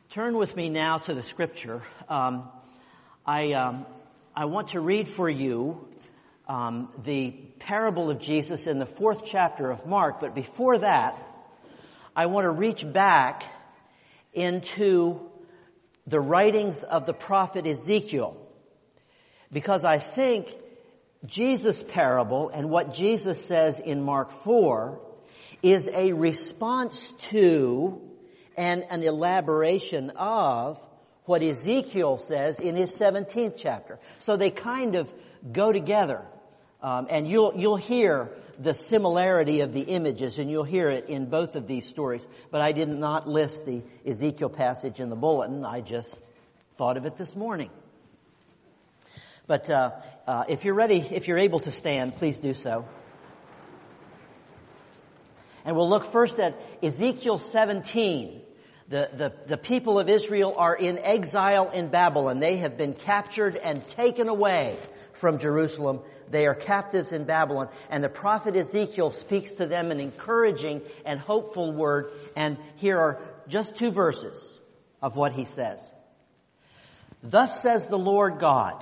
Turn with me now to the scripture. I want to read for you the parable of Jesus in the 4th chapter of Mark. But before that, I want to reach back into the writings of the prophet Ezekiel, because I think Jesus' parable and what Jesus says in Mark 4 is a response to and an elaboration of what Ezekiel says in his 17th chapter. So they kind of go together. And you'll hear the similarity of the images, and you'll hear it in both of these stories. But I did not list the Ezekiel passage in the bulletin. I just thought of it this morning. But if you're ready, if you're able to stand, please do so. And we'll look first at Ezekiel 17. The people of Israel are in exile in Babylon. They have been captured and taken away from Jerusalem. They are captives in Babylon. And the prophet Ezekiel speaks to them an encouraging and hopeful word. And here are just 2 verses of what he says. Thus says the Lord God,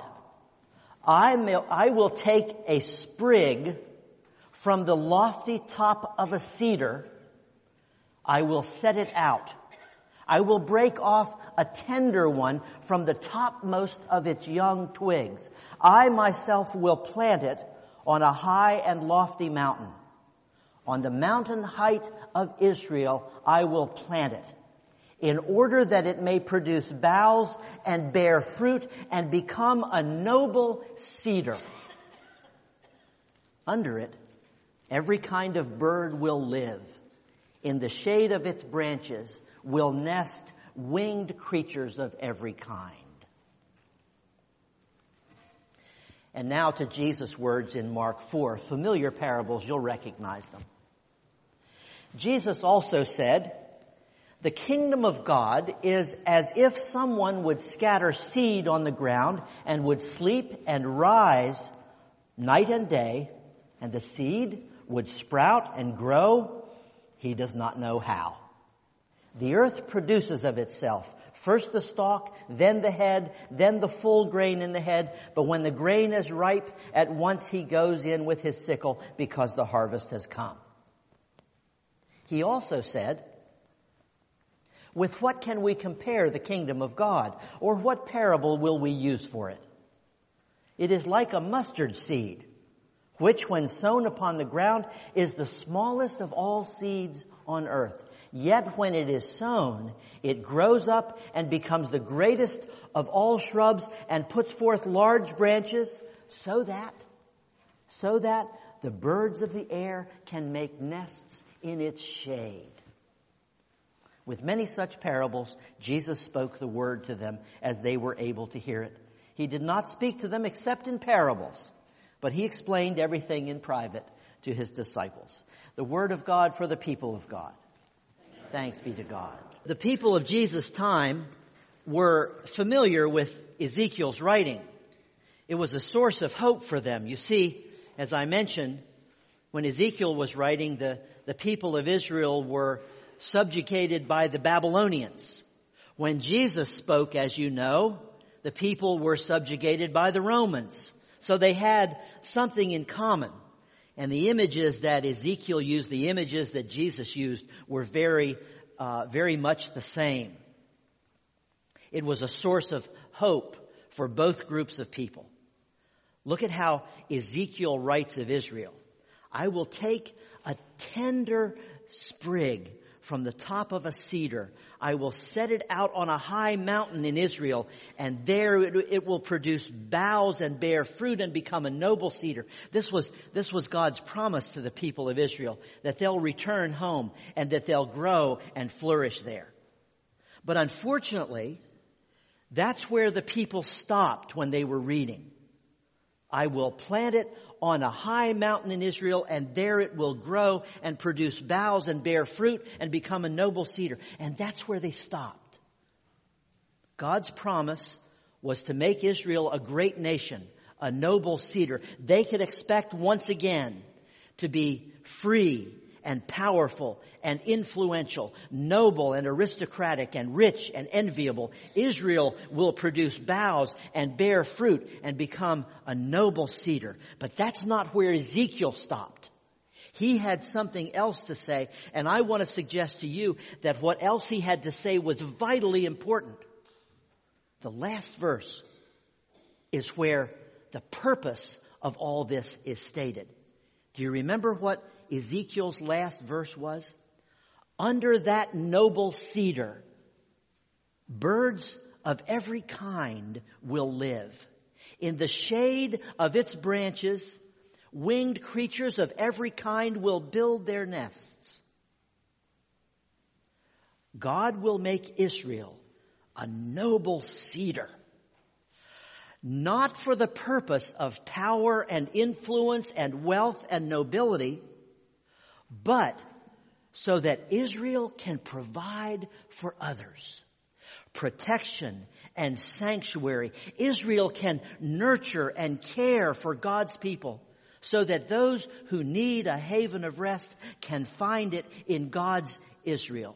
I will take a sprig from the lofty top of a cedar. I will set it out. I will break off a tender one from the topmost of its young twigs. I myself will plant it on a high and lofty mountain. On the mountain height of Israel, I will plant it, in order that it may produce boughs and bear fruit and become a noble cedar. Under it, every kind of bird will live. In the shade of its branches will nest winged creatures of every kind. And now to Jesus' words in Mark 4. Familiar parables, you'll recognize them. Jesus also said, the kingdom of God is as if someone would scatter seed on the ground and would sleep and rise night and day, and the seed would sprout and grow. He does not know how. The earth produces of itself first the stalk, then the head, then the full grain in the head. But when the grain is ripe, at once he goes in with his sickle, because the harvest has come. He also said, with what can we compare the kingdom of God? Or what parable will we use for it? It is like a mustard seed, which when sown upon the ground is the smallest of all seeds on earth. Yet when it is sown, it grows up and becomes the greatest of all shrubs and puts forth large branches, so that the birds of the air can make nests in its shade. With many such parables, Jesus spoke the word to them as they were able to hear it. He did not speak to them except in parables, but he explained everything in private to his disciples. The word of God for the people of God. Thanks be to God. The people of Jesus' time were familiar with Ezekiel's writing. It was a source of hope for them. You see, as I mentioned, when Ezekiel was writing, the people of Israel were subjugated by the Babylonians. When Jesus spoke, as you know, the people were subjugated by the Romans. So they had something in common. And the images that Ezekiel used, the images that Jesus used, were very much the same. It was a source of hope for both groups of people. Look at how Ezekiel writes of Israel. I will take a tender sprig from the top of a cedar. I will set it out on a high mountain in Israel, and there it will produce boughs and bear fruit and become a noble cedar. This was God's promise to the people of Israel, that they'll return home and that they'll grow and flourish there. But unfortunately, that's where the people stopped when they were reading. I will plant it on a high mountain in Israel, and there it will grow and produce boughs and bear fruit and become a noble cedar. And that's where they stopped. God's promise was to make Israel a great nation, a noble cedar. They could expect once again to be free and powerful and influential, noble and aristocratic and rich and enviable. Israel will produce boughs and bear fruit and become a noble cedar. But that's not where Ezekiel stopped. He had something else to say, and I want to suggest to you that what else he had to say was vitally important. The last verse is where the purpose of all this is stated. Do you remember what Ezekiel's last verse was? Under that noble cedar, birds of every kind will live. In the shade of its branches, winged creatures of every kind will build their nests. God will make Israel a noble cedar, not for the purpose of power and influence and wealth and nobility, but so that Israel can provide for others protection and sanctuary. Israel can nurture and care for God's people so that those who need a haven of rest can find it in God's Israel.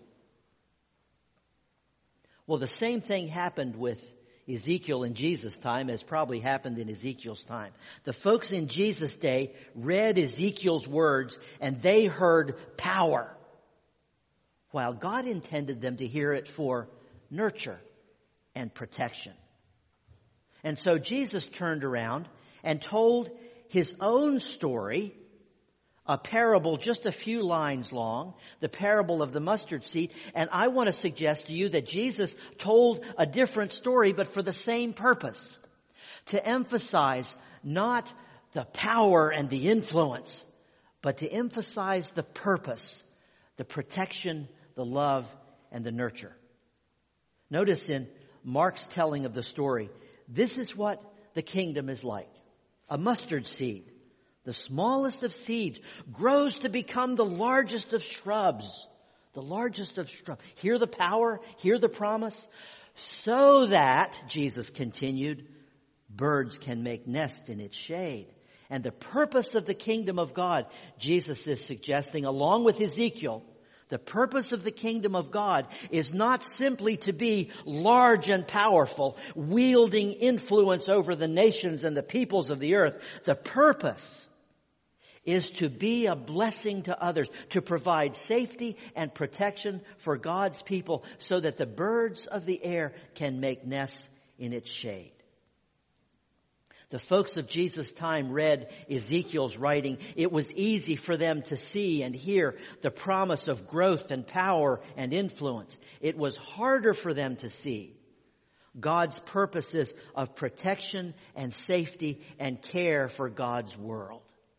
Well, the same thing happened with Ezekiel in Jesus' time as probably happened in Ezekiel's time. The folks in Jesus' day read Ezekiel's words and they heard power, while God intended them to hear it for nurture and protection. And so Jesus turned around and told his own story, a parable just a few lines long, the parable of the mustard seed. And I want to suggest to you that Jesus told a different story, but for the same purpose. To emphasize not the power and the influence, but to emphasize the purpose, the protection, the love, and the nurture. Notice in Mark's telling of the story, this is what the kingdom is like. A mustard seed, the smallest of seeds, grows to become the largest of shrubs. The largest of shrubs. Hear the power, hear the promise. So that, Jesus continued, birds can make nests in its shade. And the purpose of the kingdom of God, Jesus is suggesting, along with Ezekiel, the purpose of the kingdom of God is not simply to be large and powerful, wielding influence over the nations and the peoples of the earth. The purpose is to be a blessing to others, to provide safety and protection for God's people so that the birds of the air can make nests in its shade. The folks of Jesus' time read Ezekiel's writing. It was easy for them to see and hear the promise of growth and power and influence. It was harder for them to see God's purposes of protection and safety and care for God's world.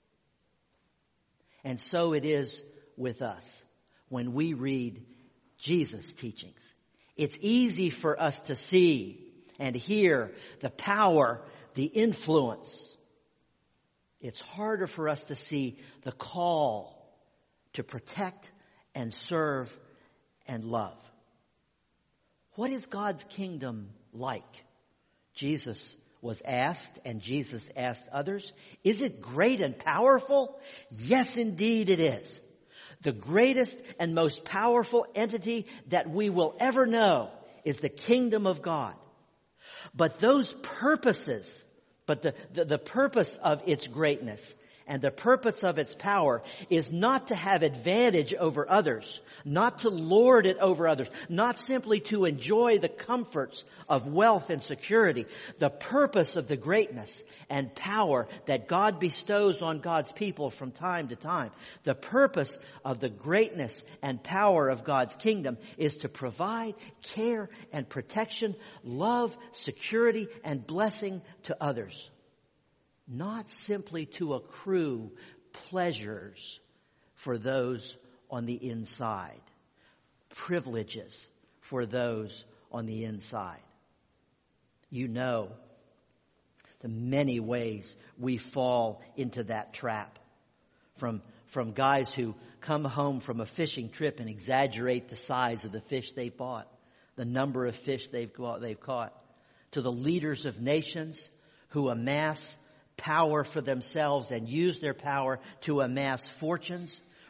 And so it is with us when we read Jesus' teachings. It's easy for us to see and hear the power, the influence. It's harder for us to see the call to protect and serve and love. What is God's kingdom like? Jesus was asked, and Jesus asked others, is it great and powerful? Yes, indeed it is. The greatest and most powerful entity that we will ever know is the kingdom of God. But those purposes, the purpose of its greatness and the purpose of its power is not to have advantage over others, not to lord it over others, not simply to enjoy the comforts of wealth and security. The purpose of the greatness and power that God bestows on God's people from time to time, the purpose of the greatness and power of God's kingdom is to provide care and protection, love, security, and blessing to others. Not simply to accrue pleasures for those on the inside, privileges for those on the inside. You know the many ways we fall into that trap. From guys who come home from a fishing trip and exaggerate the size of the fish they bought, the number of fish they've caught, to the leaders of nations who amass power for themselves and use their power to amass fortunes,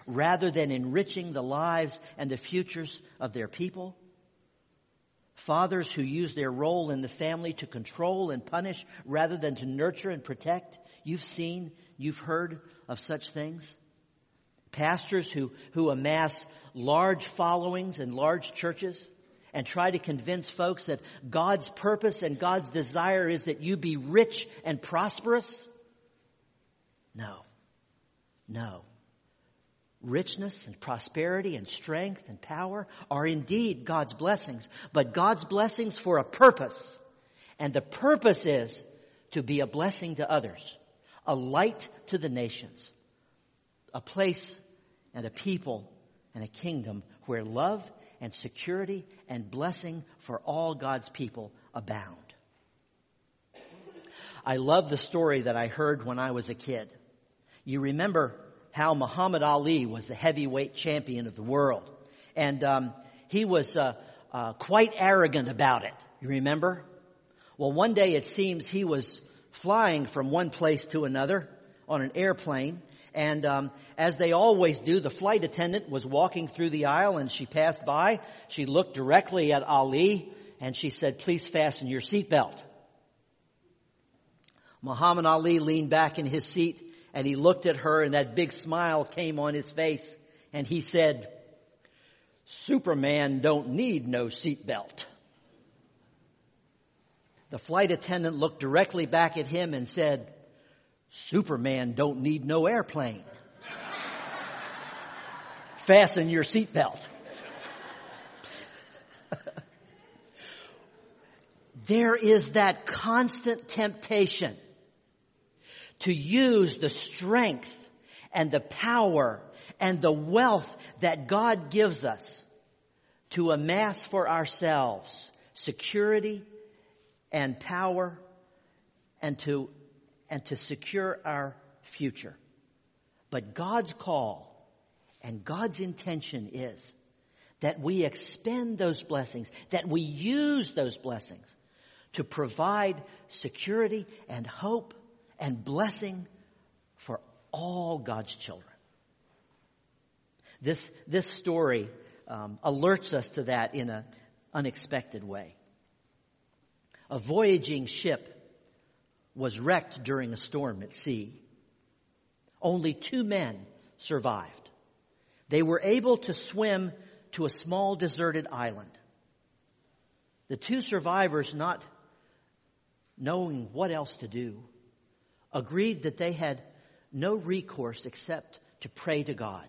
rather than enriching the lives and the futures of their people. Fathers who use their role in the family to control and punish rather than to nurture and protect. You've seen, you've heard of such things. Pastors who amass large followings and large churches and try to convince folks that God's purpose and God's desire is that you be rich and prosperous. No. Richness and prosperity and strength and power are indeed God's blessings, but God's blessings for a purpose. And the purpose is to be a blessing to others, a light to the nations, a place and a people and a kingdom where love and security and blessing for all God's people abound. I love the story that I heard when I was a kid. You remember how Muhammad Ali was the heavyweight champion of the world. And he was quite arrogant about it. You remember? Well, one day it seems he was flying from one place to another on an airplane. And as they always do, the flight attendant was walking through the aisle and she passed by. She looked directly at Ali and she said, "Please fasten your seatbelt." Muhammad Ali leaned back in his seat and he looked at her and that big smile came on his face and he said, "Superman don't need no seatbelt." The flight attendant looked directly back at him and said, "Superman don't need no airplane. Fasten your seatbelt." There is that constant temptation to use the strength and the power and the wealth that God gives us to amass for ourselves security and power and to secure our future. But God's call and God's intention is that we expend those blessings, that we use those blessings to provide security and hope and blessing for all God's children. This story alerts us to that in an unexpected way. A voyaging ship was wrecked during a storm at sea. Only 2 men survived. They were able to swim to a small deserted island. The 2 survivors, not knowing what else to do, agreed that they had no recourse except to pray to God.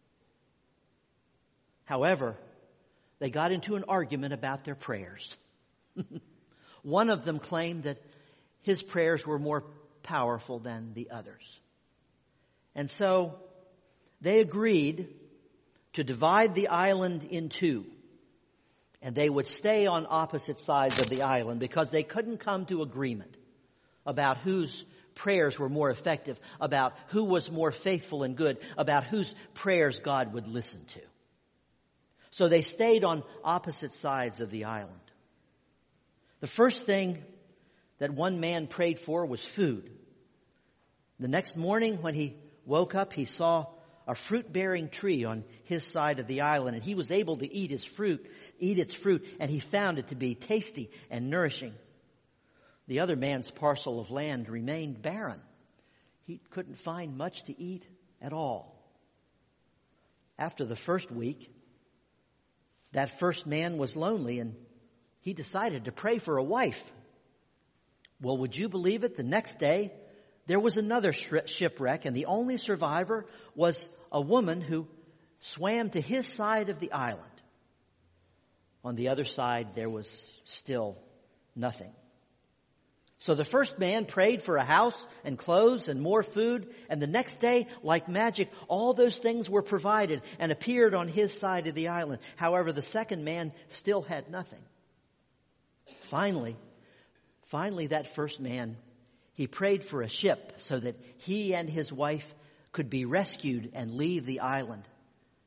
However, they got into an argument about their prayers. One of them claimed that his prayers were more powerful than the others. And so they agreed to divide the island in 2. And they would stay on opposite sides of the island because they couldn't come to agreement about whose prayers were more effective, about who was more faithful and good, about whose prayers God would listen to. So they stayed on opposite sides of the island. The first thing that one man prayed for was food. The next morning when he woke up, he saw a fruit-bearing tree on his side of the island, and he was able to eat its fruit, and he found it to be tasty and nourishing. The other man's parcel of land remained barren. He couldn't find much to eat at all. After the first week, that first man was lonely, and he decided to pray for a wife. Well, would you believe it? The next day, there was another shipwreck, and the only survivor was a woman who swam to his side of the island. On the other side, there was still nothing. So the first man prayed for a house and clothes and more food, and the next day, like magic, all those things were provided and appeared on his side of the island. However, the second man still had nothing. Finally, that first man, he prayed for a ship so that he and his wife could be rescued and leave the island.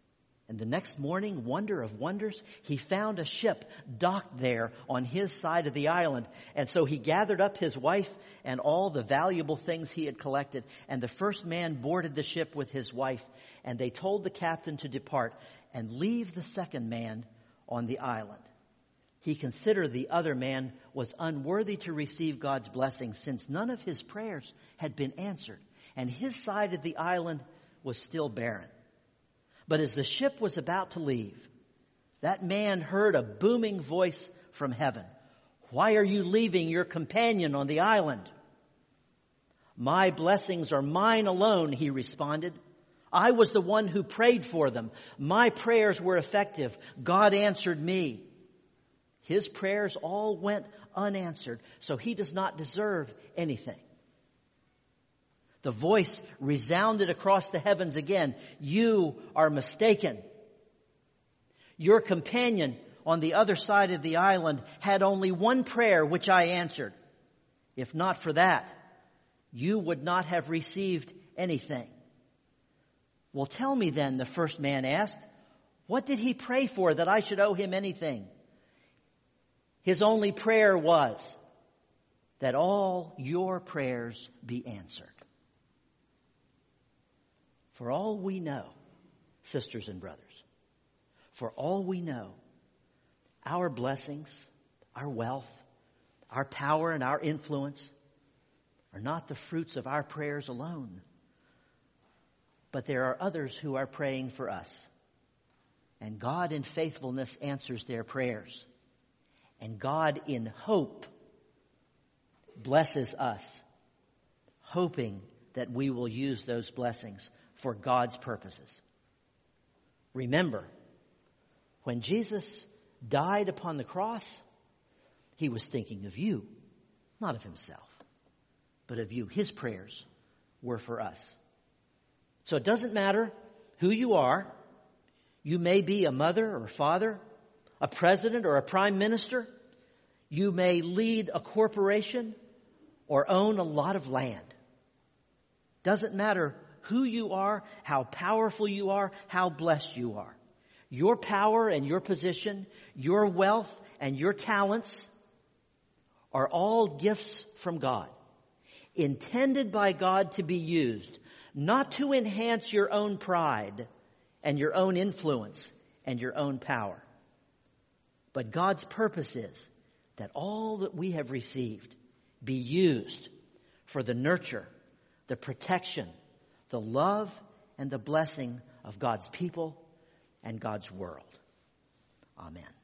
And the next morning, wonder of wonders, he found a ship docked there on his side of the island. And so he gathered up his wife and all the valuable things he had collected. And the first man boarded the ship with his wife. And they told the captain to depart and leave the second man on the island. He considered the other man was unworthy to receive God's blessing, since none of his prayers had been answered, and his side of the island was still barren. But as the ship was about to leave, that man heard a booming voice from heaven. "Why are you leaving your companion on the island?" "My blessings are mine alone," he responded. "I was the one who prayed for them. My prayers were effective. God answered me." His prayers all went unanswered, so he does not deserve anything. The voice resounded across the heavens again. "You are mistaken. Your companion on the other side of the island had only one prayer which I answered. If not for that, you would not have received anything." "Well, tell me then," the first man asked, "what did he pray for that I should owe him anything?" "His only prayer was that all your prayers be answered." For all we know, sisters and brothers, for all we know, our blessings, our wealth, our power, and our influence are not the fruits of our prayers alone. But there are others who are praying for us. And God in faithfulness answers their prayers. And God in hope blesses us, hoping that we will use those blessings for God's purposes. Remember, when Jesus died upon the cross, he was thinking of you, not of himself, but of you. His prayers were for us. So it doesn't matter who you are. You may be a mother or a father, a president or a prime minister. You may lead a corporation or own a lot of land. Doesn't matter who you are, how powerful you are, how blessed you are. Your power and your position, your wealth and your talents are all gifts from God, intended by God to be used, not to enhance your own pride and your own influence and your own power. But God's purpose is that all that we have received be used for the nurture, the protection, the love, and the blessing of God's people and God's world. Amen.